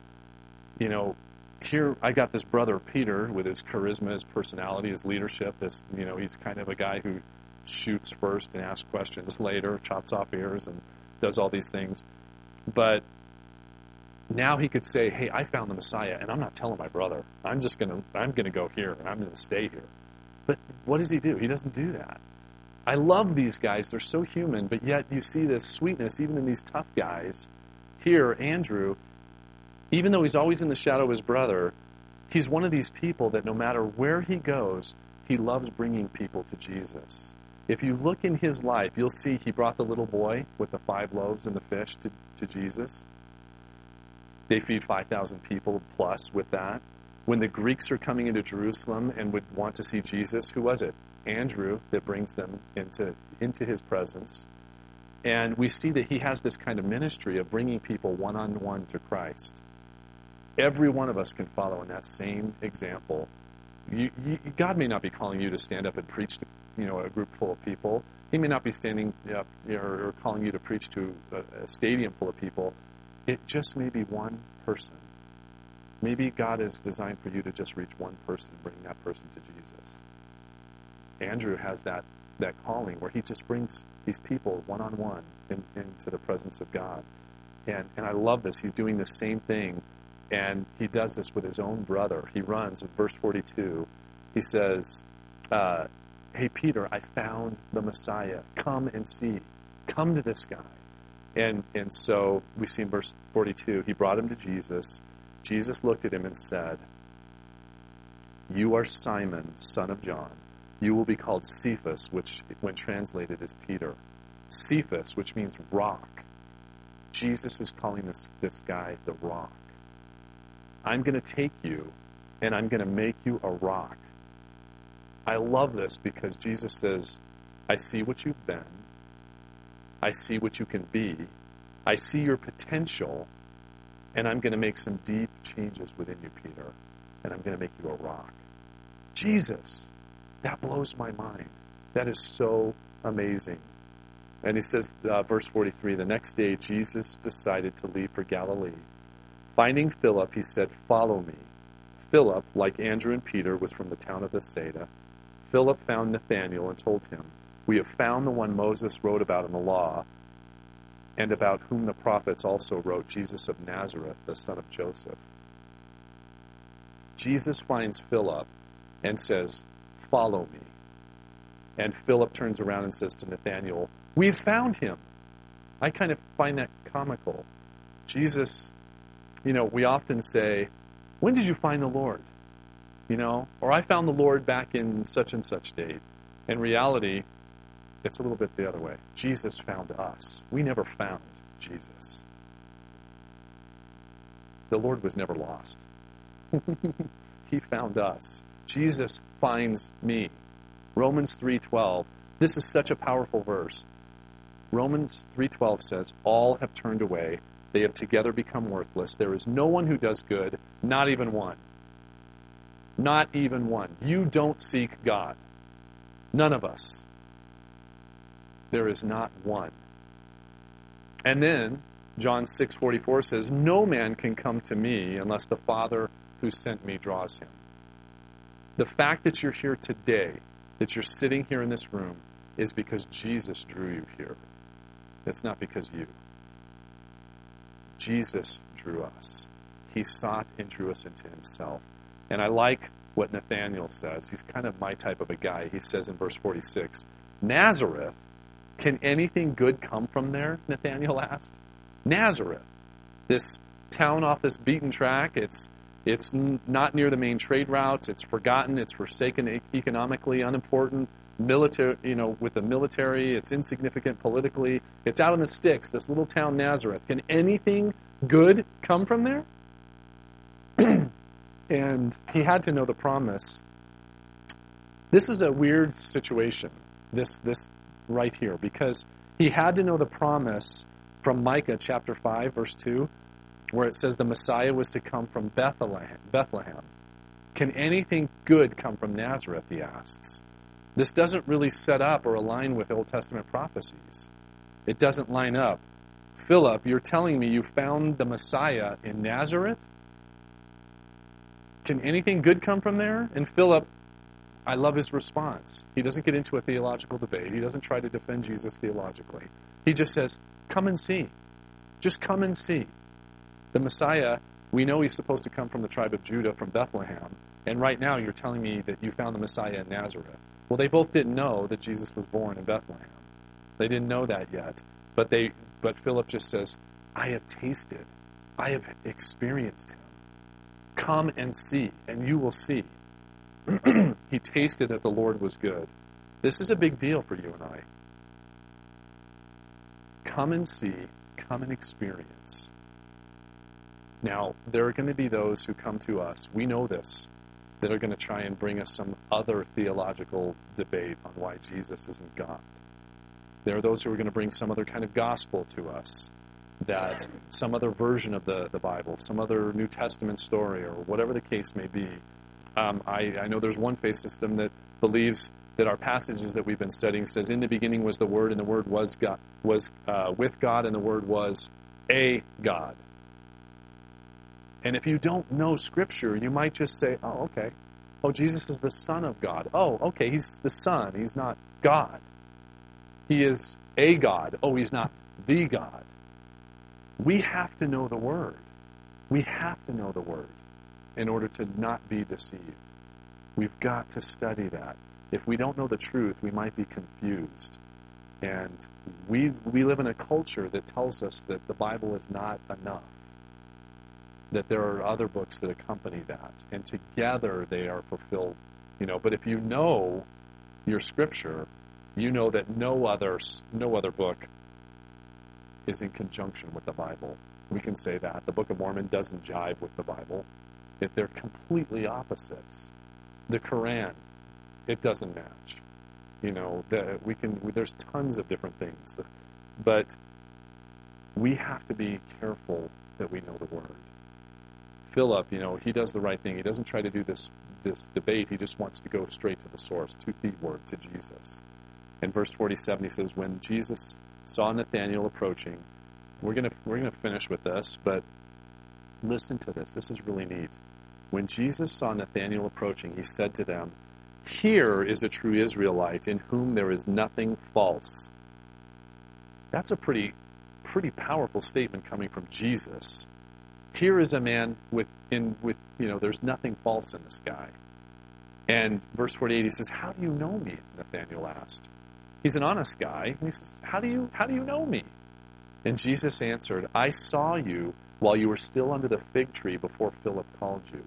Here I got this brother Peter with his charisma, his personality, his leadership. He's kind of a guy who shoots first and asks questions later, chops off ears and does all these things. But now he could say, hey, I found the Messiah, and I'm not telling my brother. I'm going to go here, and I'm going to stay here. But what does he do? He doesn't do that. I love these guys. They're so human, but yet you see this sweetness even in these tough guys. Here, Andrew, even though he's always in the shadow of his brother, he's one of these people that no matter where he goes, he loves bringing people to Jesus. If you look in his life, you'll see he brought the little boy with the 5 loaves and the fish to Jesus. They feed 5,000 people plus with that. When the Greeks are coming into Jerusalem and would want to see Jesus, who was it? Andrew, that brings them into his presence. And we see that he has this kind of ministry of bringing people one-on-one to Christ. Every one of us can follow in that same example. God may not be calling you to stand up and preach to a group full of people. He may not be standing up or calling you to preach to a stadium full of people. It just may be one person. Maybe God is designed for you to just reach one person and bring that person to Jesus. Andrew has that calling where he just brings these people one-on-one into the presence of God. And I love this. He's doing the same thing, and he does this with his own brother. He runs in verse 42. He says, hey, Peter, I found the Messiah. Come and see. Come to this guy. And so we see in verse 42, he brought him to Jesus. Jesus looked at him and said, you are Simon, son of John. You will be called Cephas, which when translated is Peter. Cephas, which means rock. Jesus is calling this guy the rock. I'm going to take you and I'm going to make you a rock. I love this because Jesus says, I see what you've been. I see what you can be. I see your potential. And I'm going to make some deep changes within you, Peter. And I'm going to make you a rock. Jesus, that blows my mind. That is so amazing. And he says, verse 43, the next day Jesus decided to leave for Galilee. Finding Philip, he said, follow me. Philip, like Andrew and Peter, was from the town of Bethsaida. Philip found Nathanael and told him, we have found the one Moses wrote about in the law, and about whom the prophets also wrote, Jesus of Nazareth, the son of Joseph. Jesus finds Philip and says, follow me. And Philip turns around and says to Nathanael, we've found him. I kind of find that comical. Jesus, we often say, when did you find the Lord? Or I found the Lord back in such and such date. In reality, it's a little bit the other way. Jesus found us. We never found Jesus. The Lord was never lost. He found us. Jesus finds me. Romans 3:12. This is such a powerful verse. Romans 3:12 says, all have turned away. They have together become worthless. There is no one who does good, not even one. Not even one. You don't seek God. None of us. There is not one. And then John 6:44 says, no man can come to me unless the Father who sent me draws him. The fact that you're here today, that you're sitting here in this room, is because Jesus drew you here. It's not because you. Jesus drew us. He sought and drew us into himself. And I like what Nathanael says. He's kind of my type of a guy. He says in verse 46, Nazareth, can anything good come from there? Nathanael asked. Nazareth, this town off this beaten track, it's not near the main trade routes. It's forgotten. It's forsaken economically, unimportant. Military, with the military, it's insignificant politically. It's out in the sticks, this little town Nazareth. Can anything good come from there? And he had to know the promise. This is a weird situation, this right here, because he had to know the promise from Micah chapter 5, verse 2, where it says the Messiah was to come from Bethlehem. Can anything good come from Nazareth, he asks. This doesn't really set up or align with Old Testament prophecies. It doesn't line up. Philip, you're telling me you found the Messiah in Nazareth? Can anything good come from there? And Philip, I love his response. He doesn't get into a theological debate. He doesn't try to defend Jesus theologically. He just says, come and see. Just come and see. The Messiah, we know he's supposed to come from the tribe of Judah, from Bethlehem. And right now you're telling me that you found the Messiah in Nazareth. Well, they both didn't know that Jesus was born in Bethlehem. They didn't know that yet. But Philip just says, I have tasted. I have experienced him. Come and see, and you will see. He tasted that the Lord was good. This is a big deal for you and I. Come and see, come and experience. Now, there are going to be those who come to us, we know this, that are going to try and bring us some other theological debate on why Jesus isn't God. There are those who are going to bring some other kind of gospel to us, that some other version of the Bible, some other New Testament story, or whatever the case may be. I know there's one faith system that believes that our passages that we've been studying says, in the beginning was the Word, and the Word was God, was with God, and the Word was a God. And if you don't know Scripture, you might just say, oh, okay. Oh, Jesus is the Son of God. Oh, okay, he's the Son. He's not God. He is a God. Oh, he's not the God. We have to know the Word. We have to know the Word in order to not be deceived. We've got to study that. If we don't know the truth, we might be confused. And we live in a culture that tells us that the Bible is not enough, that there are other books that accompany that, and together they are fulfilled. But if you know your Scripture, you know that no other book is in conjunction with the Bible. We can say that. The Book of Mormon doesn't jive with the Bible. If they're completely opposites. The Quran, it doesn't match. There's tons of different things. But we have to be careful that we know the Word. Philip, he does the right thing. He doesn't try to do this debate. He just wants to go straight to the source, to the Word, to Jesus. In verse 47, he says, when Jesus saw Nathanael approaching, we're gonna finish with this, but listen to this. This is really neat. When Jesus saw Nathanael approaching, he said to them, "Here is a true Israelite in whom there is nothing false." That's a pretty powerful statement coming from Jesus. Here is a man with there's nothing false in this guy. And verse 48, he says, "How do you know me?" Nathanael asked. He's an honest guy. And he says, How do you know me?" And Jesus answered, "I saw you while you were still under the fig tree before Philip called you."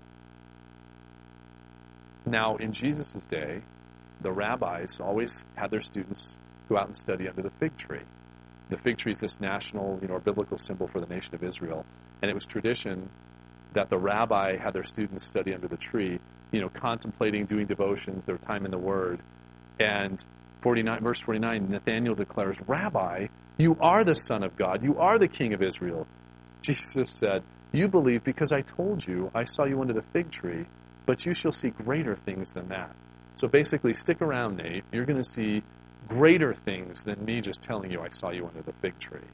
Now, in Jesus' day, the rabbis always had their students go out and study under the fig tree. The fig tree is this national, biblical symbol for the nation of Israel. And it was tradition that the rabbi had their students study under the tree, contemplating, doing devotions, their time in the Word. And verse 49, Nathanael declares, "Rabbi, you are the Son of God. You are the King of Israel." Jesus said, "You believe because I told you I saw you under the fig tree, but you shall see greater things than that." So basically, stick around, Nate. You're going to see greater things than me just telling you I saw you under the fig tree.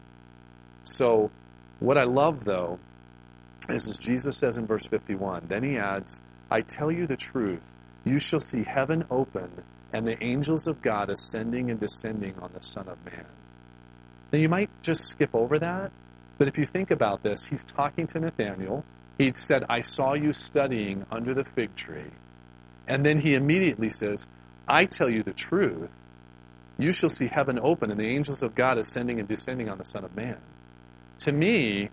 So what I love, though, is as Jesus says in verse 51, then he adds, "I tell you the truth, you shall see heaven open and the angels of God ascending and descending on the Son of Man." Now you might just skip over that, but if you think about this, he's talking to Nathanael. He said, "I saw you studying under the fig tree." And then he immediately says, "I tell you the truth, you shall see heaven open and the angels of God ascending and descending on the Son of Man." To me,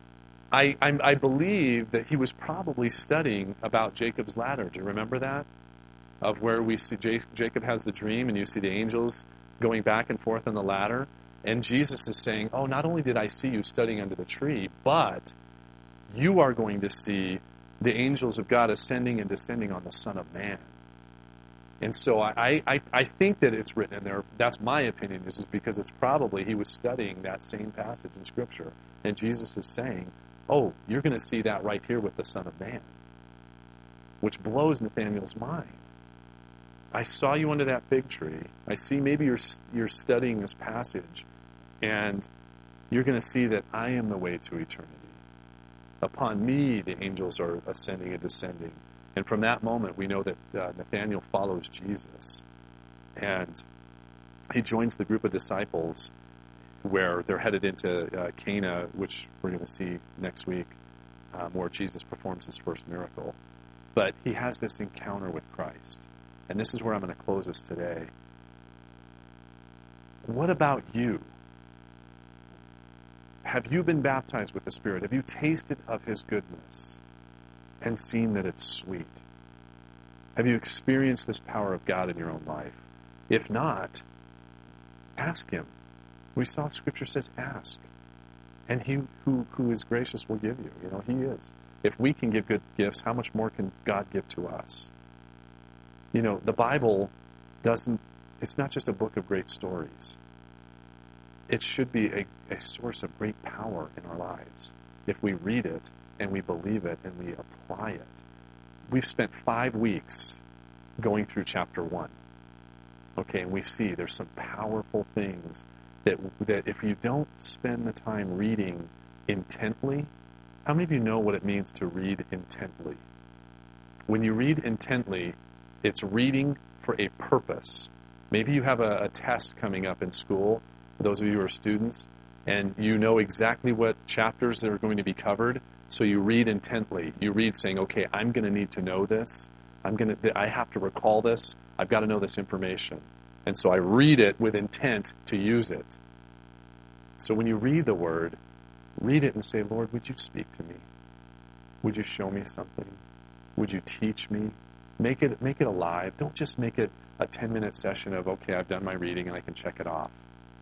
I believe that he was probably studying about Jacob's ladder. Do you remember that? Of where we see Jacob has the dream and you see the angels going back and forth on the ladder. And Jesus is saying, "Oh, not only did I see you studying under the tree, but you are going to see the angels of God ascending and descending on the Son of Man." And so I think that it's written in there. That's my opinion. This is because it's probably he was studying that same passage in Scripture. And Jesus is saying, "Oh, you're going to see that right here with the Son of Man." Which blows Nathanael's mind. I saw you under that fig tree. I see maybe you're studying this passage. And you're going to see that I am the way to eternity. Upon me, the angels are ascending and descending. And from that moment, we know that Nathanael follows Jesus. And he joins the group of disciples where they're headed into Cana, which we're going to see next week, where Jesus performs his first miracle. But he has this encounter with Christ. And this is where I'm going to close this today. What about you? Have you been baptized with the Spirit? Have you tasted of his goodness and seen that it's sweet? Have you experienced this power of God in your own life? If not, ask him. We saw Scripture says ask. And he who is gracious will give you. He is. If we can give good gifts, how much more can God give to us? The Bible it's not just a book of great stories. It should be a source of great power in our lives if we read it and we believe it and we apply it. We've spent 5 weeks going through chapter 1. Okay, and we see there's some powerful things that if you don't spend the time reading intently, how many of you know what it means to read intently? When you read intently, it's reading for a purpose. Maybe you have a test coming up in school, for those of you who are students, and you know exactly what chapters are going to be covered, so you read intently. You read saying, okay, I'm going to need to know this. I have to recall this. I've got to know this information. And so I read it with intent to use it. So when you read the Word, read it and say, Lord, would you speak to me? Would you show me something? Would you teach me? Make it alive. Don't just make it a 10-minute session of, okay, I've done my reading and I can check it off.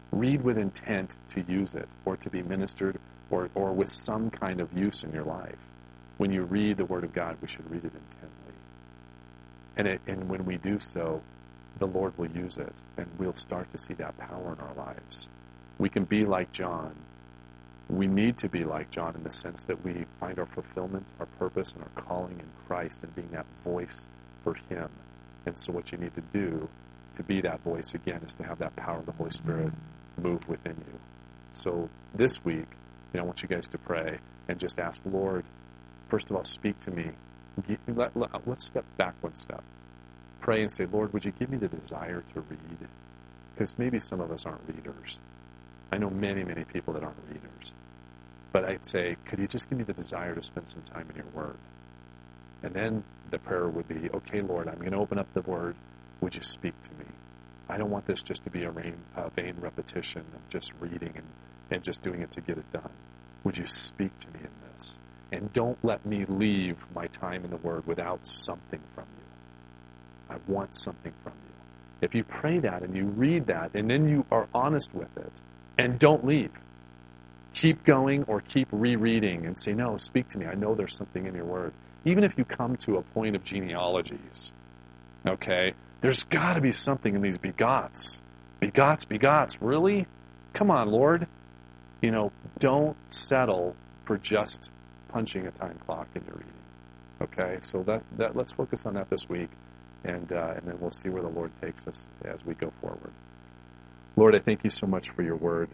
Read with intent to use it or to be ministered or with some kind of use in your life. When you read the Word of God, we should read it intently. And when we do so, the Lord will use it, and we'll start to see that power in our lives. We can be like John. We need to be like John in the sense that we find our fulfillment, our purpose, and our calling in Christ and being that voice for Him. And so what you need to do to be that voice again is to have that power of the Holy Spirit move within you. So this week, I want you guys to pray and just ask the Lord, first of all, speak to me. Let's step back one step. Pray and say, Lord, would you give me the desire to read? Because maybe some of us aren't readers. I know many, many people that aren't readers. But I'd say, could you just give me the desire to spend some time in your Word? And then the prayer would be, okay, Lord, I'm going to open up the Word. Would you speak to me? I don't want this just to be a vain repetition of just reading and just doing it to get it done. Would you speak to me in this? And don't let me leave my time in the Word without something from you. I want something from you. If you pray that and you read that and then you are honest with it and don't leave, keep going or keep rereading and say, no, speak to me. I know there's something in your Word. Even if you come to a point of genealogies, okay, there's got to be something in these begots. Begots, really? Come on, Lord. Don't settle for just punching a time clock in your reading. Okay, so that let's focus on that this week, and then we'll see where the Lord takes us as we go forward. Lord, I thank you so much for your Word.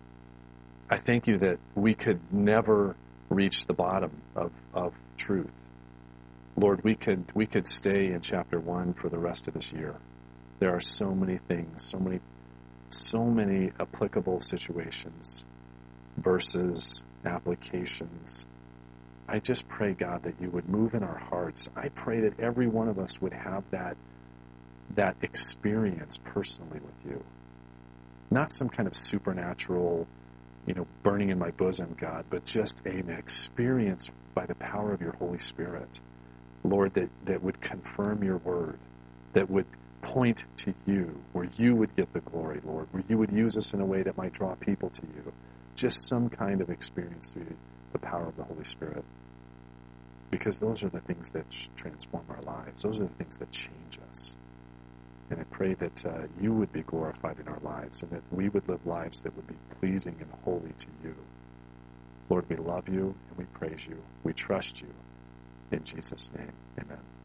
I thank you that we could never reach the bottom of truth. Lord, we could stay in chapter 1 for the rest of this year. There are so many things, so many applicable situations, verses, applications. I just pray, God, that you would move in our hearts. I pray that every one of us would have that experience personally with you. Not some kind of supernatural, burning in my bosom, God, but just an experience by the power of your Holy Spirit. Lord, that would confirm your word, that would point to you, where you would get the glory, Lord, where you would use us in a way that might draw people to you. Just some kind of experience through the power of the Holy Spirit. Because those are the things that transform our lives. Those are the things that change us. And I pray that you would be glorified in our lives and that we would live lives that would be pleasing and holy to you. Lord, we love you and we praise you. We trust you. In Jesus' name, amen.